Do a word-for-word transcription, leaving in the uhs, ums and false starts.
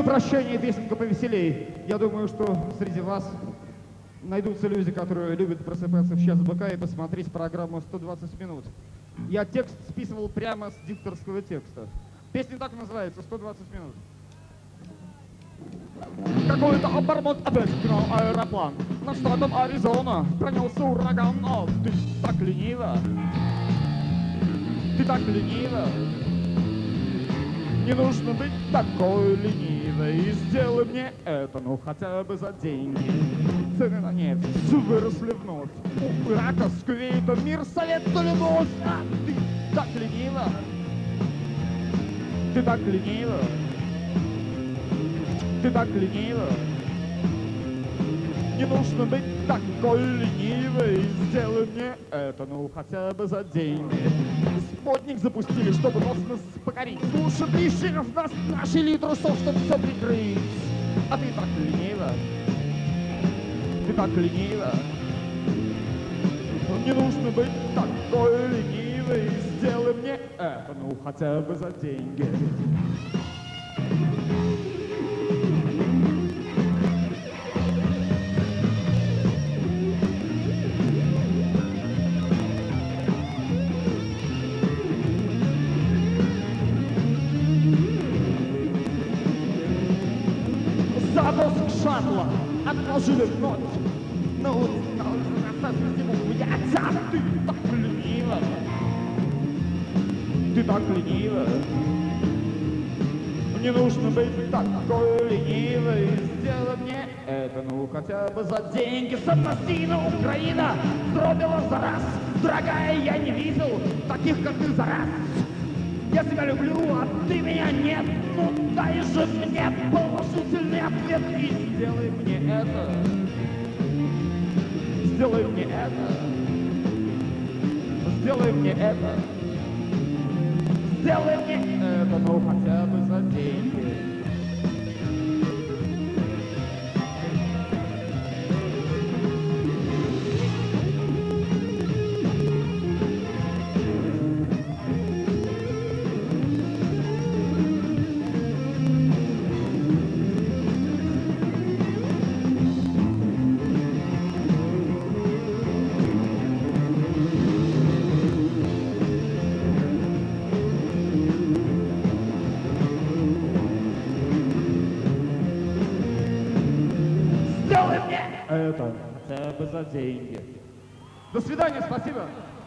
на прощание песенка повеселей. Я думаю, что среди вас найдутся люди, которые любят просыпаться в час быка и посмотреть программу сто двадцать минут. Я текст списывал прямо с дикторского текста. Песня так называется, сто двадцать минут. Какой-то обормот опять гнал аэроплан. Над штатом Аризона пронесся ураган. О, ты так лениво, ты так лениво. Не нужно быть такой ленивой. И сделай мне это, ну хотя бы за деньги. Цены на нефть выросли вновь. У Ирака, с Кувейтом мир, совет, то любовь. А ты так лениво, ты так лениво, ты так лениво. Не нужно быть такой ленивой. Сделай мне это, ну хотя бы за деньги. Спутник запустили, чтобы нос нас покорить. Слушай, тысячи в нас нашли трусов, чтобы все прикрыть. А ты так лениво, ты так лениво. Не нужно быть такой ленивой. Сделай мне это, ну хотя бы за деньги. Запуск шаттла отложили вновь. На улице, на улице, на станции зиму. Я тяну, ты так лениво, ты так лениво. Не нужно быть такой ленивой. Сделай мне это, ну хотя бы за деньги. Самостийно Украина зробила за раз. Дорогая, я не видел таких, как ты, за раз. Я тебя люблю, а ты меня нет. Ну дай же мне положительный ответ. И сделай мне это, сделай мне это, сделай мне это, сделай мне это, ну хотя бы за деньги. Это хотя бы за деньги. До свидания, спасибо.